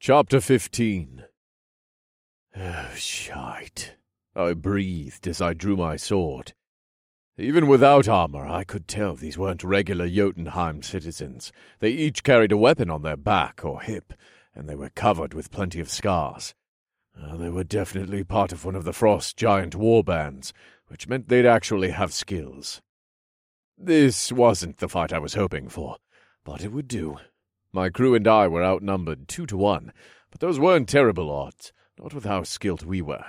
Chapter 15. Oh, shite. I breathed as I drew my sword. Even without armor, I could tell these weren't regular Jotunheim citizens. They each carried a weapon on their back or hip, and they were covered with plenty of scars. They were definitely part of one of the Frost Giant warbands, which meant they'd actually have skills. This wasn't the fight I was hoping for, but it would do. My crew and I were outnumbered 2-1, but those weren't terrible odds, not with how skilled we were.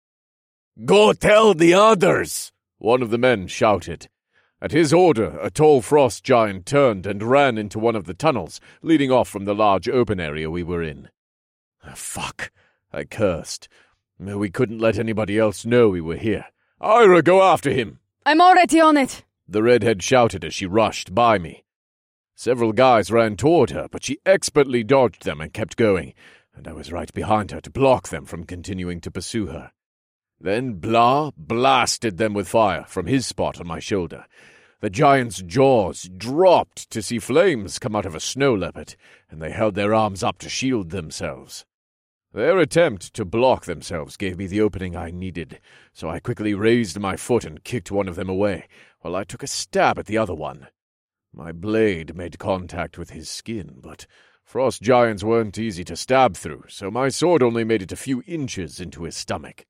"Go tell the others!" one of the men shouted. At his order, a tall frost giant turned and ran into one of the tunnels, leading off from the large open area we were in. Fuck, I cursed. We couldn't let anybody else know we were here. "Ira, go after him!" "I'm already on it!" the redhead shouted as she rushed by me. Several guys ran toward her, but she expertly dodged them and kept going, and I was right behind her to block them from continuing to pursue her. Then Blah blasted them with fire from his spot on my shoulder. The giant's jaws dropped to see flames come out of a snow leopard, and they held their arms up to shield themselves. Their attempt to block themselves gave me the opening I needed, so I quickly raised my foot and kicked one of them away, while I took a stab at the other one. My blade made contact with his skin, but frost giants weren't easy to stab through, so my sword only made it a few inches into his stomach.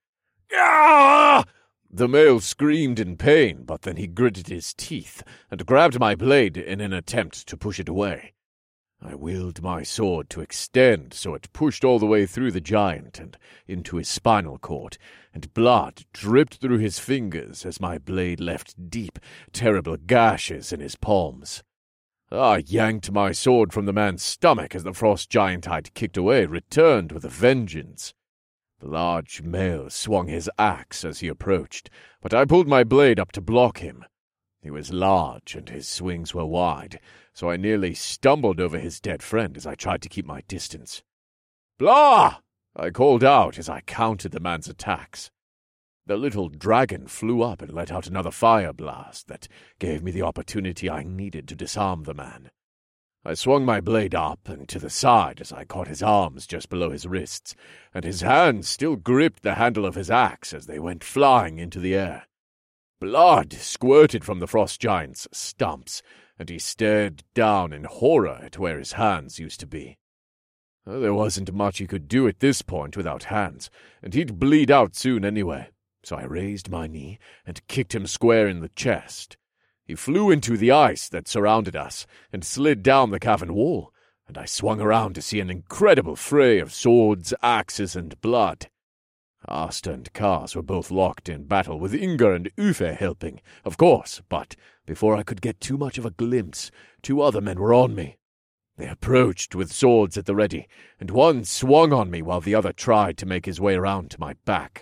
"Ah!" The male screamed in pain, but then he gritted his teeth and grabbed my blade in an attempt to push it away. I willed my sword to extend so it pushed all the way through the giant and into his spinal cord, and blood dripped through his fingers as my blade left deep, terrible gashes in his palms. I yanked my sword from the man's stomach as the frost giant I'd kicked away returned with a vengeance. The large male swung his axe as he approached, but I pulled my blade up to block him. He was large and his swings were wide, so I nearly stumbled over his dead friend as I tried to keep my distance. "Blah!" I called out as I countered the man's attacks. The little dragon flew up and let out another fire blast that gave me the opportunity I needed to disarm the man. I swung my blade up and to the side as I caught his arms just below his wrists, and his hands still gripped the handle of his axe as they went flying into the air. Blood squirted from the frost giant's stumps, and he stared down in horror at where his hands used to be. There wasn't much he could do at this point without hands, and he'd bleed out soon anyway, so I raised my knee and kicked him square in the chest. He flew into the ice that surrounded us and slid down the cavern wall, and I swung around to see an incredible fray of swords, axes, and blood. Asta and Kars were both locked in battle, with Inga and Ufe helping, of course, but before I could get too much of a glimpse, 2 other men were on me. They approached with swords at the ready, and one swung on me while the other tried to make his way around to my back.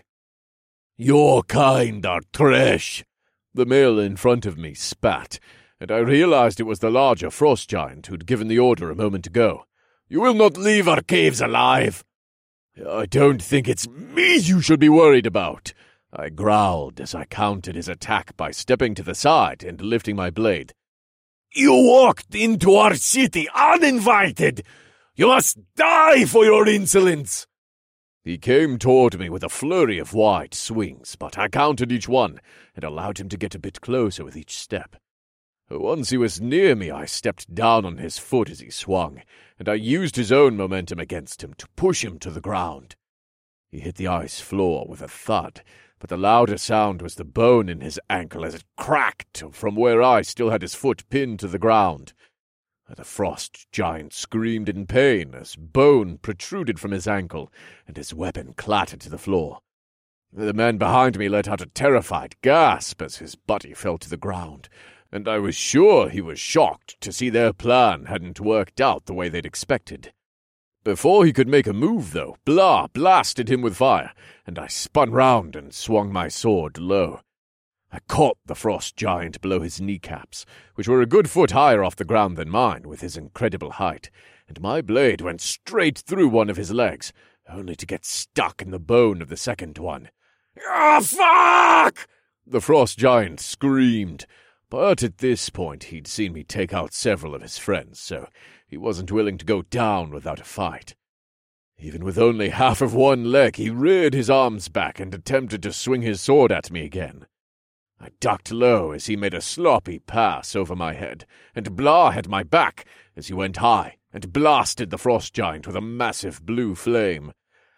"Your kind are trash," the male in front of me spat, and I realized it was the larger frost giant who'd given the order a moment ago. "You will not leave our caves alive." "I don't think it's me you should be worried about," I growled as I countered his attack by stepping to the side and lifting my blade. "You walked into our city uninvited. You must die for your insolence." He came toward me with a flurry of wide swings, but I countered each one and allowed him to get a bit closer with each step. Once he was near me, I stepped down on his foot as he swung, and I used his own momentum against him to push him to the ground. He hit the ice floor with a thud, but the louder sound was the bone in his ankle as it cracked from where I still had his foot pinned to the ground. The frost giant screamed in pain as bone protruded from his ankle, and his weapon clattered to the floor. The man behind me let out a terrified gasp as his body fell to the ground, and I was sure he was shocked to see their plan hadn't worked out the way they'd expected. Before he could make a move, though, Blah blasted him with fire, and I spun round and swung my sword low. I caught the frost giant below his kneecaps, which were a good foot higher off the ground than mine with his incredible height, and my blade went straight through one of his legs, only to get stuck in the bone of the second one. "Ah, fuck!" the frost giant screamed. But at this point he'd seen me take out several of his friends, so he wasn't willing to go down without a fight. Even with only half of one leg, he reared his arms back and attempted to swing his sword at me again. I ducked low as he made a sloppy pass over my head, and Blah had my back as he went high and blasted the frost giant with a massive blue flame.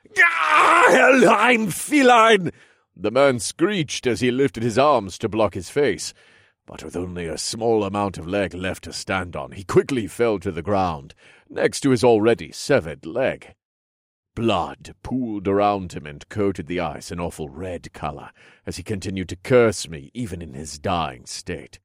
Helheim feline! The man screeched as he lifted his arms to block his face, but with only a small amount of leg left to stand on, he quickly fell to the ground, next to his already severed leg. Blood pooled around him and coated the ice an awful red color as he continued to curse me even in his dying state.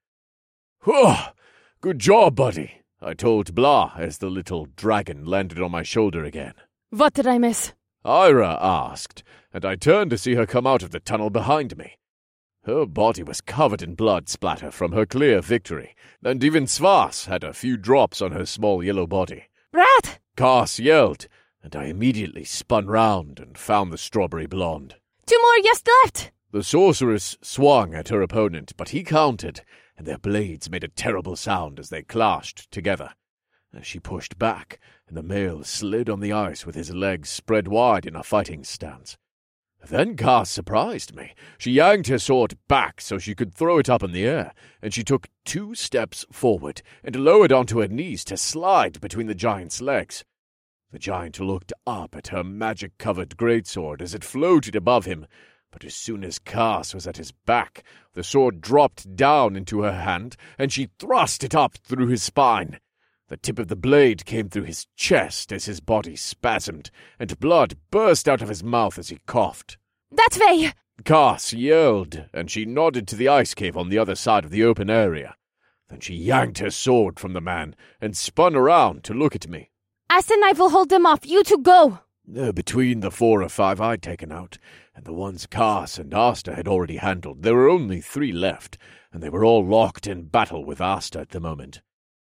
Good job, buddy, I told Blah as the little dragon landed on my shoulder again. What did I miss? Ira asked, and I turned to see her come out of the tunnel behind me. Her body was covered in blood splatter from her clear victory, and even Svas had a few drops on her small yellow body. Rat! Kars yelled, and I immediately spun round and found the strawberry blonde. 2 more just left! The sorceress swung at her opponent, but he countered, and their blades made a terrible sound as they clashed together. As she pushed back, and the male slid on the ice with his legs spread wide in a fighting stance. Then Kars surprised me. She yanked her sword back so she could throw it up in the air, and she took 2 steps forward and lowered onto her knees to slide between the giant's legs. The giant looked up at her magic-covered greatsword as it floated above him, but as soon as Kars was at his back, the sword dropped down into her hand, and she thrust it up through his spine. The tip of the blade came through his chest as his body spasmed, and blood burst out of his mouth as he coughed. That way! Kars yelled, and she nodded to the ice cave on the other side of the open area. Then she yanked her sword from the man and spun around to look at me. As and I will hold them off. You two go! Between the 4 or 5 I'd taken out, and the ones Kars and Asta had already handled, there were only 3 left, and they were all locked in battle with Asta at the moment.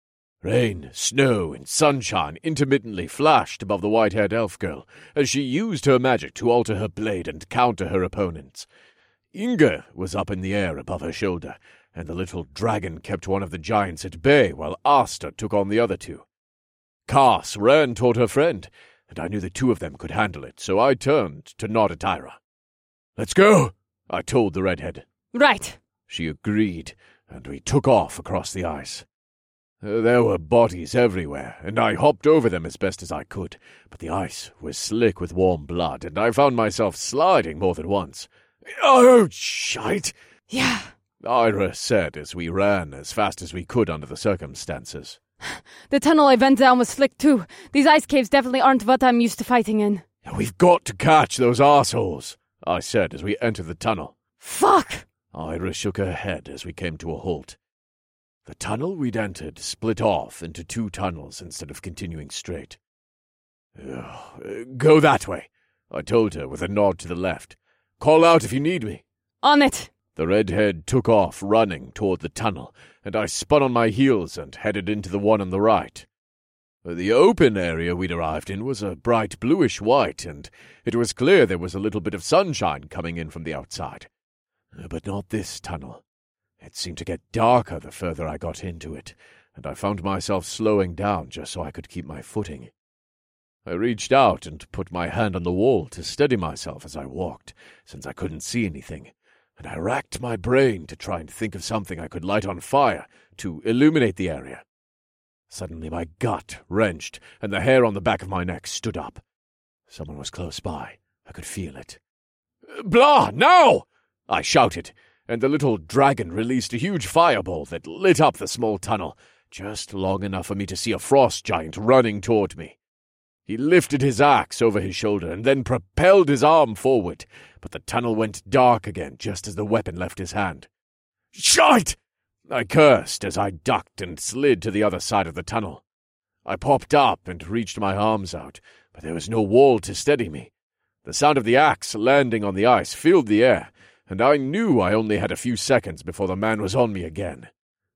Rain, snow, and sunshine intermittently flashed above the white-haired elf girl as she used her magic to alter her blade and counter her opponents. Inga was up in the air above her shoulder, and the little dragon kept one of the giants at bay while Asta took on the other 2. Kars ran toward her friend, and I knew the 2 of them could handle it, so I turned to nod at Ira. "Let's go," I told the redhead. Right. She agreed, and we took off across the ice. There were bodies everywhere, and I hopped over them as best as I could, but the ice was slick with warm blood, and I found myself sliding more than once. "Oh, shite!" Yeah. Ira said as we ran as fast as we could under the circumstances. The tunnel I went down was slick too. These ice caves definitely aren't what I'm used to fighting in. "We've got to catch those assholes," I said as we entered the tunnel. Fuck! Ira shook her head as we came to a halt. The tunnel we'd entered split off into 2 tunnels instead of continuing straight. "Go that way," I told her with a nod to the left. "Call out if you need me." On it! The redhead took off running toward the tunnel, and I spun on my heels and headed into the one on the right. The open area we'd arrived in was a bright bluish-white, and it was clear there was a little bit of sunshine coming in from the outside. But not this tunnel. It seemed to get darker the further I got into it, and I found myself slowing down just so I could keep my footing. I reached out and put my hand on the wall to steady myself as I walked, since I couldn't see anything, and I racked my brain to try and think of something I could light on fire to illuminate the area. Suddenly my gut wrenched, and the hair on the back of my neck stood up. Someone was close by. I could feel it. "Blah, now!" I shouted, and the little dragon released a huge fireball that lit up the small tunnel, just long enough for me to see a frost giant running toward me. He lifted his axe over his shoulder and then propelled his arm forward, but the tunnel went dark again just as the weapon left his hand. "Shite!" I cursed as I ducked and slid to the other side of the tunnel. I popped up and reached my arms out, but there was no wall to steady me. The sound of the axe landing on the ice filled the air, and I knew I only had a few seconds before the man was on me again.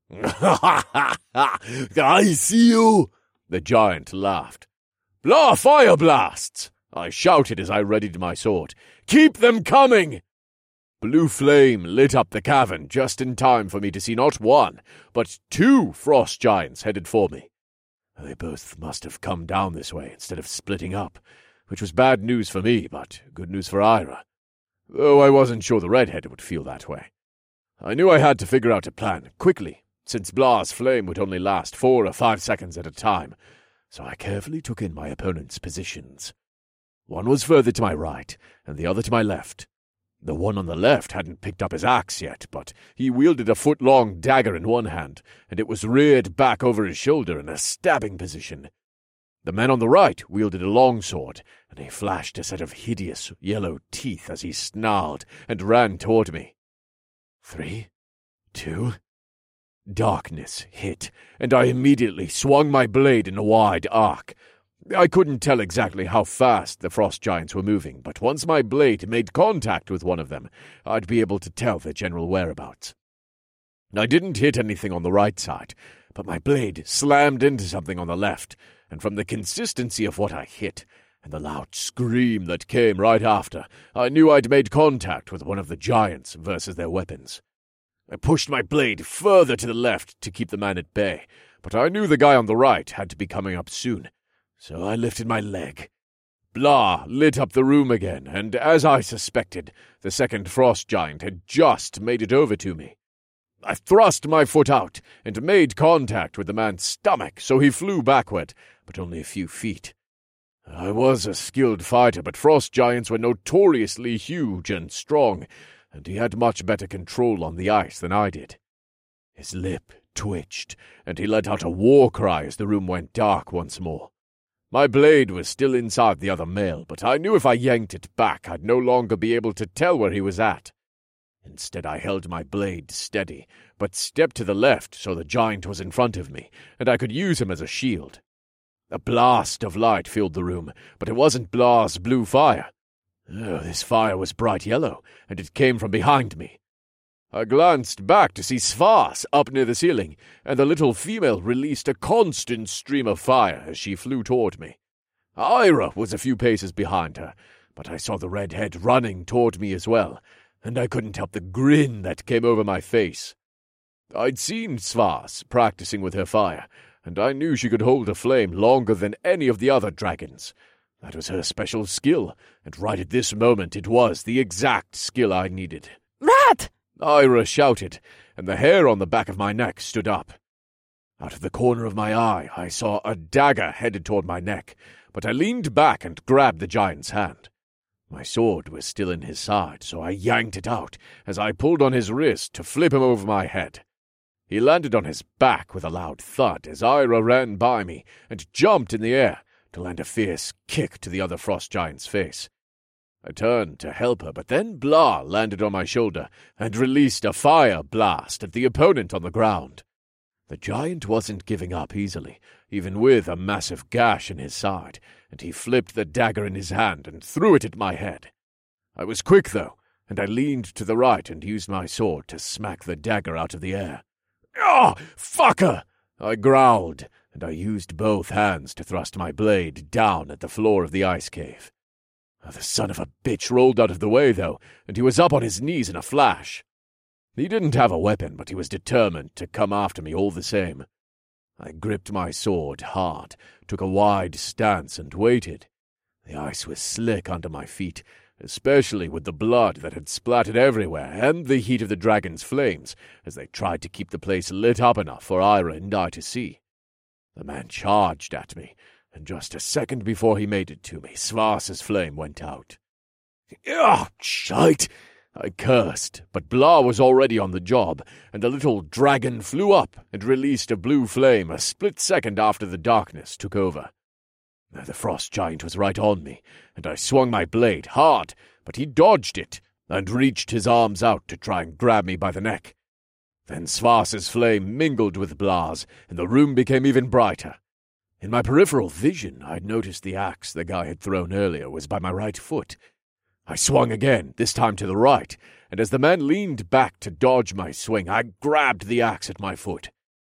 "I see you!" The giant laughed. "Blah fire blasts!" I shouted as I readied my sword. "Keep them coming!" Blue flame lit up the cavern just in time for me to see not 1, but 2 frost giants headed for me. They both must have come down this way instead of splitting up, which was bad news for me, but good news for Ira. Though I wasn't sure the redhead would feel that way. I knew I had to figure out a plan, quickly, since Blah's flame would only last 4 or 5 seconds at a time, so I carefully took in my opponent's positions. One was further to my right, and the other to my left. The one on the left hadn't picked up his axe yet, but he wielded a foot-long dagger in one hand, and it was reared back over his shoulder in a stabbing position. The man on the right wielded a longsword, and he flashed a set of hideous yellow teeth as he snarled and ran toward me. 3, 2... Darkness hit, and I immediately swung my blade in a wide arc. I couldn't tell exactly how fast the frost giants were moving, but once my blade made contact with one of them, I'd be able to tell their general whereabouts. I didn't hit anything on the right side, but my blade slammed into something on the left, and from the consistency of what I hit, and the loud scream that came right after, I knew I'd made contact with one of the giants versus their weapons. I pushed my blade further to the left to keep the man at bay, but I knew the guy on the right had to be coming up soon, so I lifted my leg. Blah lit up the room again, and as I suspected, the second frost giant had just made it over to me. I thrust my foot out and made contact with the man's stomach, so he flew backward, but only a few feet. I was a skilled fighter, but frost giants were notoriously huge and strong, and he had much better control on the ice than I did. His lip twitched, and he let out a war cry as the room went dark once more. My blade was still inside the other male, but I knew if I yanked it back, I'd no longer be able to tell where he was at. Instead, I held my blade steady, but stepped to the left so the giant was in front of me, and I could use him as a shield. A blast of light filled the room, but it wasn't Blah's blue fire. Oh, this fire was bright yellow, and it came from behind me. I glanced back to see Svas up near the ceiling, and the little female released a constant stream of fire as she flew toward me. Ira was a few paces behind her, but I saw the redhead running toward me as well, and I couldn't help the grin that came over my face. I'd seen Svas practicing with her fire, and I knew she could hold a flame longer than any of the other dragons. That was her special skill, and right at this moment it was the exact skill I needed. Rat! Ira shouted, and the hair on the back of my neck stood up. Out of the corner of my eye, I saw a dagger headed toward my neck, but I leaned back and grabbed the giant's hand. My sword was still in his side, so I yanked it out as I pulled on his wrist to flip him over my head. He landed on his back with a loud thud as Ira ran by me and jumped in the air to land a fierce kick to the other frost giant's face. I turned to help her, but then Blah landed on my shoulder and released a fire blast at the opponent on the ground. The giant wasn't giving up easily, even with a massive gash in his side, and he flipped the dagger in his hand and threw it at my head. I was quick, though, and I leaned to the right and used my sword to smack the dagger out of the air. "Ah, fucker!" I growled, and I used both hands to thrust my blade down at the floor of the ice cave. The son of a bitch rolled out of the way, though, and he was up on his knees in a flash. He didn't have a weapon, but he was determined to come after me all the same. I gripped my sword hard, took a wide stance, and waited. The ice was slick under my feet, especially with the blood that had splattered everywhere and the heat of the dragon's flames as they tried to keep the place lit up enough for Ira and I to see. The man charged at me, and just a second before he made it to me, Svas's flame went out. "Ugh, shite!" I cursed, but Blah was already on the job, and the little dragon flew up and released a blue flame a split second after the darkness took over. The frost giant was right on me, and I swung my blade hard, but he dodged it and reached his arms out to try and grab me by the neck. Then Svas's flame mingled with Blah's, and the room became even brighter. In my peripheral vision, I'd noticed the axe the guy had thrown earlier was by my right foot. I swung again, this time to the right, and as the man leaned back to dodge my swing, I grabbed the axe at my foot.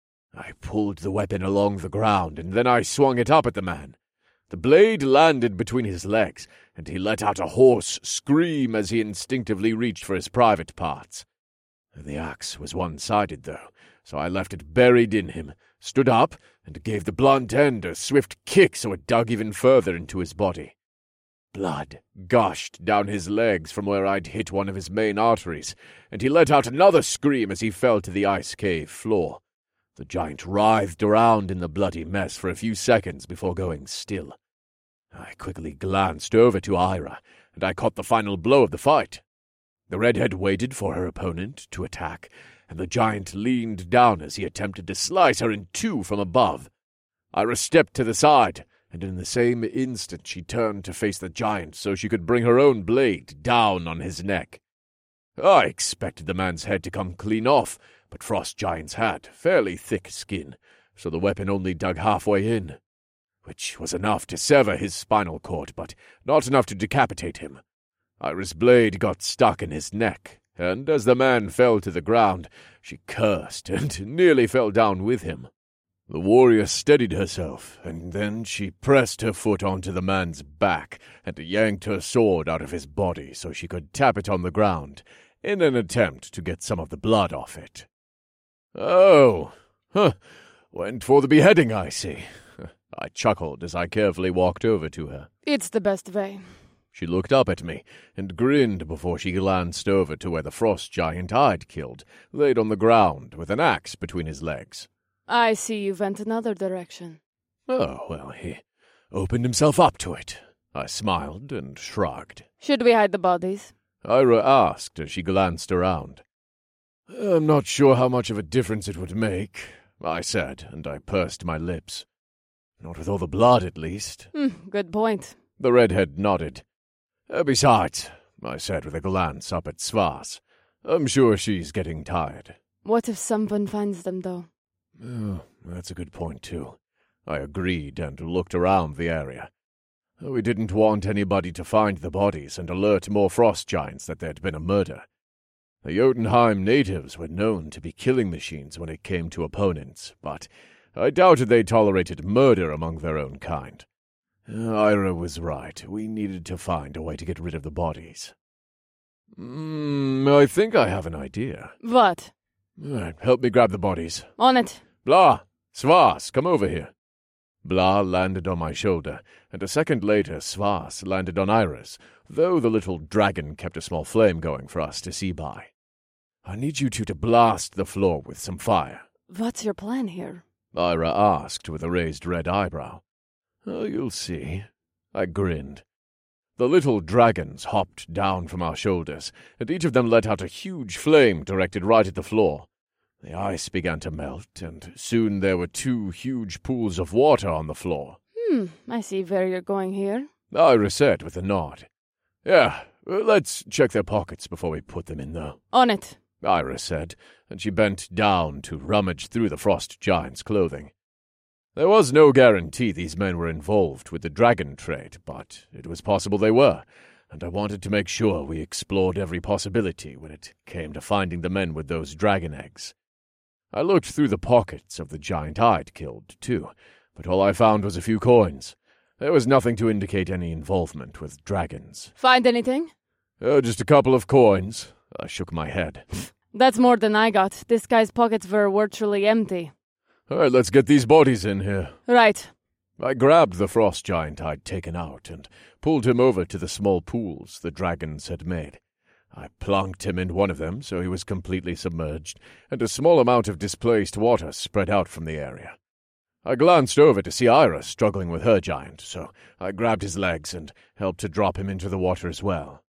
I pulled the weapon along the ground, and then I swung it up at the man. The blade landed between his legs, and he let out a hoarse scream as he instinctively reached for his private parts. The axe was one-sided, though, so I left it buried in him, stood up, and gave the blunt end a swift kick so it dug even further into his body. Blood gushed down his legs from where I'd hit one of his main arteries, and he let out another scream as he fell to the ice cave floor. The giant writhed around in the bloody mess for a few seconds before going still. I quickly glanced over to Ira, and I caught the final blow of the fight. The redhead waited for her opponent to attack, and the giant leaned down as he attempted to slice her in two from above. Ira stepped to the side, and in the same instant she turned to face the giant so she could bring her own blade down on his neck. I expected the man's head to come clean off, but frost giants had fairly thick skin, so the weapon only dug halfway in, which was enough to sever his spinal cord, but not enough to decapitate him. Ira's blade got stuck in his neck, and as the man fell to the ground, she cursed and nearly fell down with him. The warrior steadied herself, and then she pressed her foot onto the man's back and yanked her sword out of his body so she could tap it on the ground in an attempt to get some of the blood off it. Oh, went for the beheading, I see. I chuckled as I carefully walked over to her. It's the best way. She looked up at me and grinned before she glanced over to where the frost giant I'd killed laid on the ground with an axe between his legs. I see you went another direction. Oh, well, he opened himself up to it. I smiled and shrugged. Should we hide the bodies? Ira asked as she glanced around. I'm not sure how much of a difference it would make, I said, and I pursed my lips. Not with all the blood, at least. Good point. The redhead nodded. Besides, I said with a glance up at Svas, I'm sure she's getting tired. What if someone finds them, though? Oh, that's a good point, too. I agreed and looked around the area. We didn't want anybody to find the bodies and alert more frost giants that there'd been a murder. The Jotunheim natives were known to be killing machines when it came to opponents, but I doubted they tolerated murder among their own kind. Ira was right. We needed to find a way to get rid of the bodies. I think I have an idea. What? Help me grab the bodies. On it. Blah! Svas, come over here. Blah landed on my shoulder, and a second later Svas landed on Ira's, though the little dragon kept a small flame going for us to see by. I need you two to blast the floor with some fire. What's your plan here? Ira asked with a raised red eyebrow. Oh, you'll see. I grinned. The little dragons hopped down from our shoulders, and each of them let out a huge flame directed right at the floor. The ice began to melt, and soon there were two huge pools of water on the floor. I see where you're going here. Ira said with a nod. Yeah, let's check their pockets before we put them in, though. On it. Ira said, and she bent down to rummage through the frost giant's clothing. There was no guarantee these men were involved with the dragon trade, but it was possible they were, and I wanted to make sure we explored every possibility when it came to finding the men with those dragon eggs. I looked through the pockets of the giant I'd killed, too, but all I found was a few coins. There was nothing to indicate any involvement with dragons. Find anything? Just a couple of coins. I shook my head. That's more than I got. This guy's pockets were virtually empty. All right, let's get these bodies in here. Right. I grabbed the frost giant I'd taken out and pulled him over to the small pools the dragons had made. I plunked him in one of them so he was completely submerged, and a small amount of displaced water spread out from the area. I glanced over to see Ira struggling with her giant, so I grabbed his legs and helped to drop him into the water as well.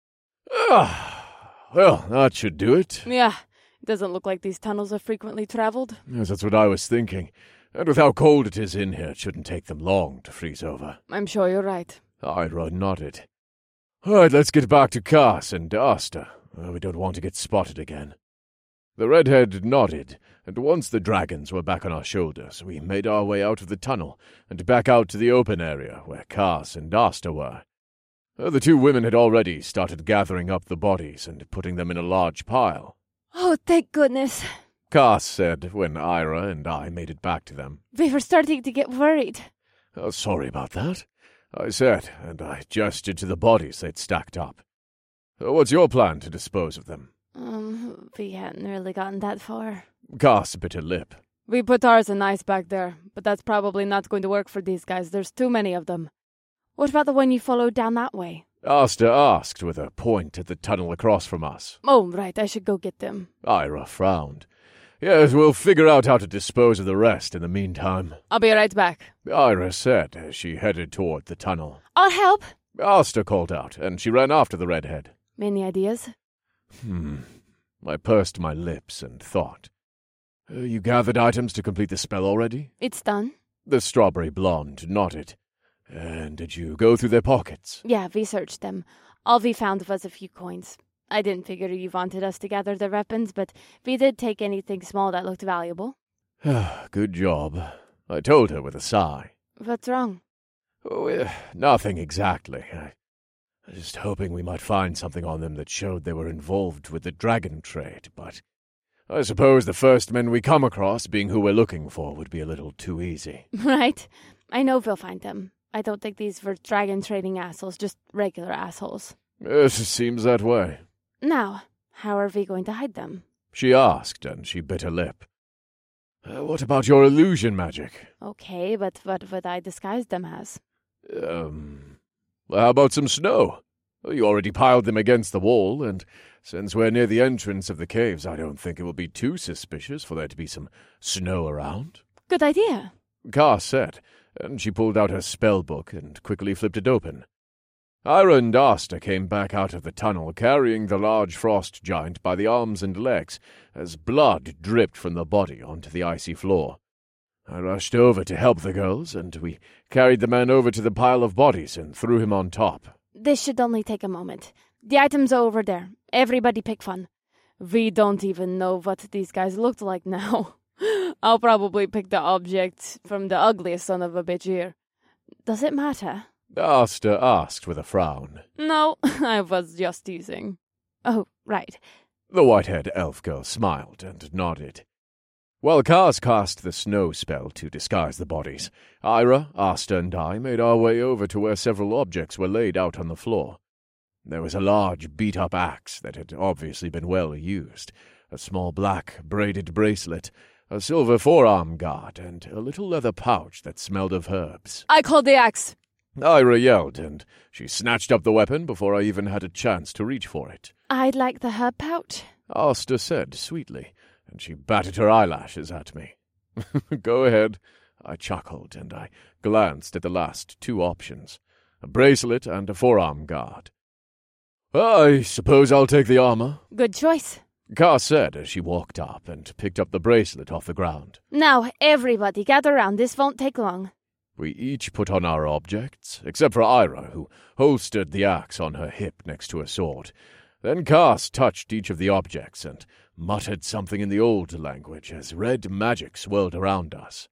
Well, that should do it. Yeah, it doesn't look like these tunnels are frequently traveled. Yes, that's what I was thinking. And with how cold it is in here, it shouldn't take them long to freeze over. I'm sure you're right. Ira nodded. All right, let's get back to Cass and Asta. We don't want to get spotted again. The redhead nodded, and once the dragons were back on our shoulders, we made our way out of the tunnel and back out to the open area where Cass and Asta were. The two women had already started gathering up the bodies and putting them in a large pile. Oh, thank goodness. Cass said when Ira and I made it back to them. We were starting to get worried. Sorry about that, I said, and I gestured to the bodies they'd stacked up. What's your plan to dispose of them? We hadn't really gotten that far. Cass bit her lip. We put ours in ice back there, but that's probably not going to work for these guys. There's too many of them. What about the one you followed down that way? Asta asked with a point at the tunnel across from us. Oh, right, I should go get them. Ira frowned. Yes, we'll figure out how to dispose of the rest in the meantime. I'll be right back. Ira said as she headed toward the tunnel. I'll help. Asta called out, and she ran after the redhead. Any ideas? I pursed my lips and thought. You gathered items to complete the spell already? It's done. The strawberry blonde nodded. And did you go through their pockets? Yeah, we searched them. All we found was a few coins. I didn't figure you wanted us to gather their weapons, but we did take anything small that looked valuable. Good job, I told her with a sigh. What's wrong? Oh, nothing exactly. I was just hoping we might find something on them that showed they were involved with the dragon trade, but I suppose the first men we come across, being who we're looking for, would be a little too easy. Right. I know we'll find them. I don't think these were dragon trading assholes, just regular assholes. It seems that way. Now, how are we going to hide them? She asked, and she bit her lip. What about your illusion magic? Okay, but what would I disguise them as? How about some snow? You already piled them against the wall, and since we're near the entrance of the caves, I don't think it will be too suspicious for there to be some snow around. Good idea. Car said, and she pulled out her spell book and quickly flipped it open. Ira and Asta came back out of the tunnel, carrying the large frost giant by the arms and legs, as blood dripped from the body onto the icy floor. I rushed over to help the girls, and we carried the man over to the pile of bodies and threw him on top. This should only take a moment. The items are over there. Everybody pick one. We don't even know what these guys looked like now. I'll probably pick the object from the ugliest son of a bitch here. Does it matter? Asta asked with a frown. No, I was just teasing. Oh, right. The white-haired elf girl smiled and nodded. While Kaz cast the snow spell to disguise the bodies, Ira, Asta, and I made our way over to where several objects were laid out on the floor. There was a large beat-up axe that had obviously been well used, a small black braided bracelet, a silver forearm guard, and a little leather pouch that smelled of herbs. I called the axe! Ira yelled, and she snatched up the weapon before I even had a chance to reach for it. I'd like the herb pouch. Asta said sweetly, and she batted her eyelashes at me. Go ahead, I chuckled, and I glanced at the last two options, a bracelet and a forearm guard. I suppose I'll take the armor. Good choice. Car said as she walked up and picked up the bracelet off the ground. Now, everybody gather round. This won't take long. We each put on our objects, except for Ira, who holstered the axe on her hip next to her sword. Then Cass touched each of the objects and muttered something in the old language as red magic swirled around us.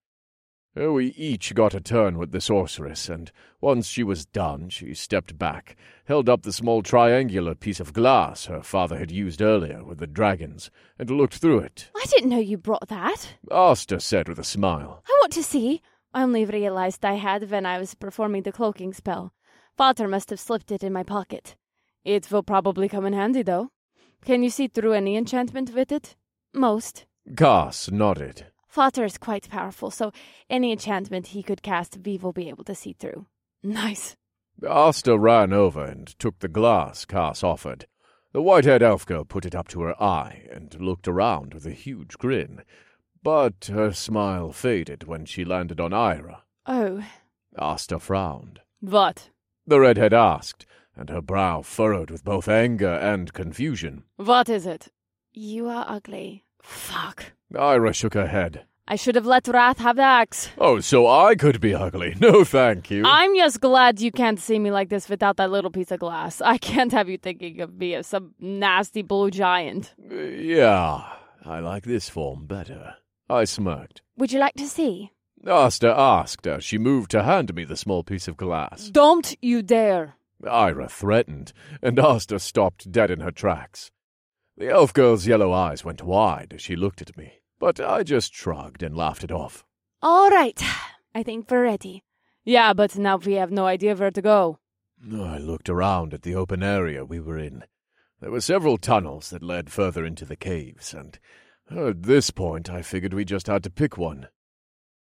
We each got a turn with the sorceress, and once she was done, she stepped back, held up the small triangular piece of glass her father had used earlier with the dragons, and looked through it. I didn't know you brought that. Asta said with a smile. I want to see. I only realized I had when I was performing the cloaking spell. Father must have slipped it in my pocket. It will probably come in handy, though. Can you see through any enchantment with it? Most. Cass nodded. Father is quite powerful, so any enchantment he could cast we will be able to see through. Nice. Asta ran over and took the glass Cass offered. The white-haired elf girl put it up to her eye and looked around with a huge grin. But her smile faded when she landed on Ira. Oh. Asta frowned. What? The redhead asked, and her brow furrowed with both anger and confusion. What is it? You are ugly. Fuck. Ira shook her head. I should have let Wrath have the axe. Oh, so I could be ugly. No, thank you. I'm just glad you can't see me like this without that little piece of glass. I can't have you thinking of me as some nasty blue giant. Yeah, I like this form better. I smirked. Would you like to see? Asta asked as she moved to hand me the small piece of glass. Don't you dare. Ira threatened, and Asta stopped dead in her tracks. The elf girl's yellow eyes went wide as she looked at me, but I just shrugged and laughed it off. All right, I think we're ready. Yeah, but now we have no idea where to go. I looked around at the open area we were in. There were several tunnels that led further into the caves, and at this point I figured we just had to pick one.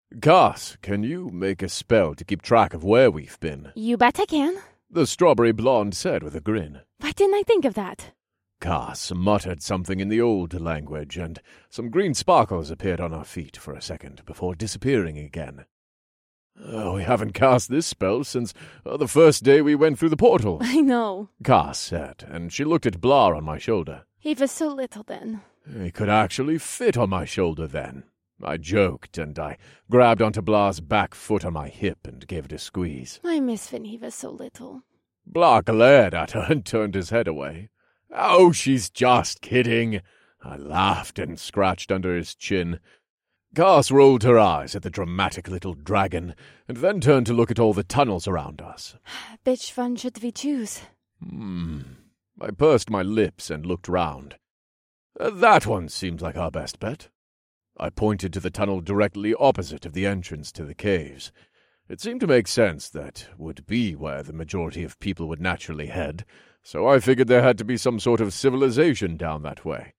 Cass, can you make a spell to keep track of where we've been? You bet I can. The strawberry blonde said with a grin. Why didn't I think of that? Cass muttered something in the old language, and some green sparkles appeared on our feet for a second before disappearing again. We haven't cast this spell since the first day we went through the portal, I know. Cass said, and she looked at Blar on my shoulder. He was so little then. He could actually fit on my shoulder then. I joked, and I grabbed onto Blar's back foot on my hip and gave it a squeeze. I miss when he was so little. Blar glared at her and turned his head away. Oh, she's just kidding. I laughed and scratched under his chin. Cass rolled her eyes at the dramatic little dragon, and then turned to look at all the tunnels around us. Which one should we choose? I pursed my lips and looked round. That one seems like our best bet. I pointed to the tunnel directly opposite of the entrance to the caves. It seemed to make sense that would be where the majority of people would naturally head, so I figured there had to be some sort of civilization down that way.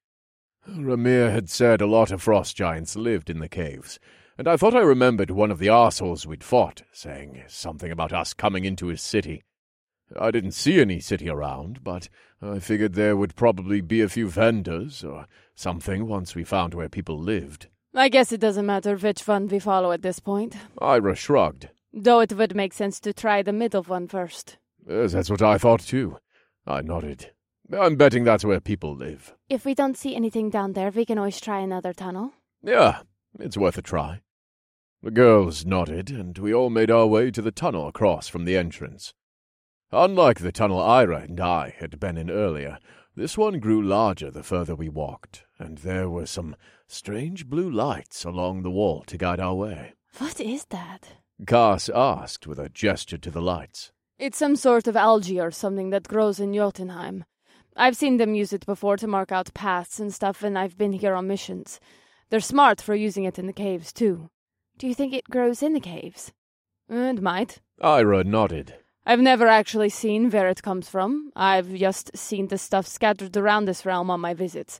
Ramir had said a lot of frost giants lived in the caves, and I thought I remembered one of the arseholes we'd fought saying something about us coming into his city. I didn't see any city around, but I figured there would probably be a few vendors or something once we found where people lived. I guess it doesn't matter which one we follow at this point. Ira shrugged. Though it would make sense to try the middle one first. Yes, that's what I thought too. I nodded. I'm betting that's where people live. If we don't see anything down there, we can always try another tunnel. Yeah, it's worth a try. The girls nodded, and we all made our way to the tunnel across from the entrance. Unlike the tunnel Ira and I had been in earlier, this one grew larger the further we walked, and there were some strange blue lights along the wall to guide our way. What is that? Cass asked with a gesture to the lights. It's some sort of algae or something that grows in Jotunheim. I've seen them use it before to mark out paths and stuff when I've been here on missions. They're smart for using it in the caves, too. Do you think it grows in the caves? It might. Ira nodded. I've never actually seen where it comes from. I've just seen the stuff scattered around this realm on my visits.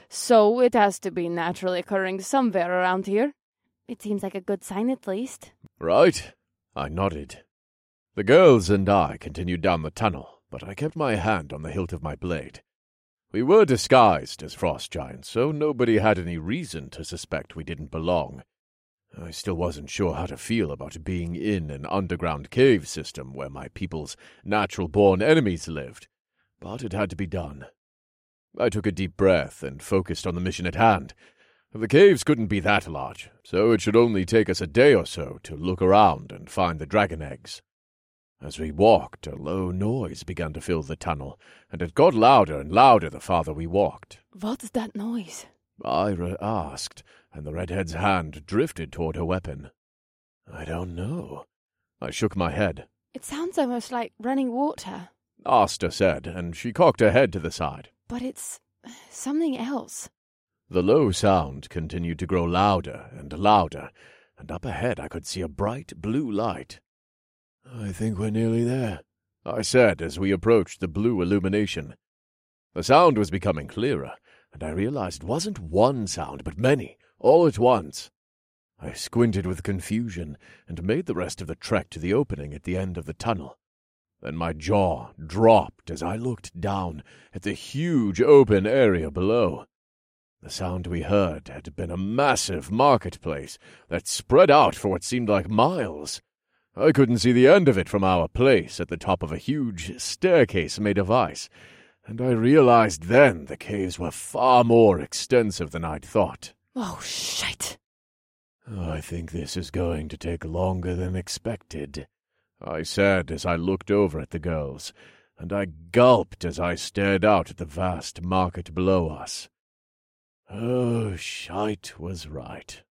So it has to be naturally occurring somewhere around here. It seems like a good sign at least. Right. I nodded. The girls and I continued down the tunnel, but I kept my hand on the hilt of my blade. We were disguised as frost giants, so nobody had any reason to suspect we didn't belong. I still wasn't sure how to feel about being in an underground cave system where my people's natural-born enemies lived, but it had to be done. I took a deep breath and focused on the mission at hand. The caves couldn't be that large, so it should only take us a day or so to look around and find the dragon eggs. As we walked, a low noise began to fill the tunnel, and it got louder and louder the farther we walked. What's that noise? Ira asked, and the redhead's hand drifted toward her weapon. I don't know. I shook my head. It sounds almost like running water. Asta said, and she cocked her head to the side. But it's something else. The low sound continued to grow louder, and up ahead I could see a bright blue light. I think we're nearly there, I said as we approached the blue illumination. The sound was becoming clearer, and I realized it wasn't one sound, but many, all at once. I squinted with confusion and made the rest of the trek to the opening at the end of the tunnel. Then my jaw dropped as I looked down at the huge open area below. The sound we heard had been a massive marketplace that spread out for what seemed like miles. I couldn't see the end of it from our place at the top of a huge staircase made of ice, and I realized then the caves were far more extensive than I'd thought. Oh, shit. I think this is going to take longer than expected, I said as I looked over at the girls, and I gulped as I stared out at the vast market below us. Oh, shite was right.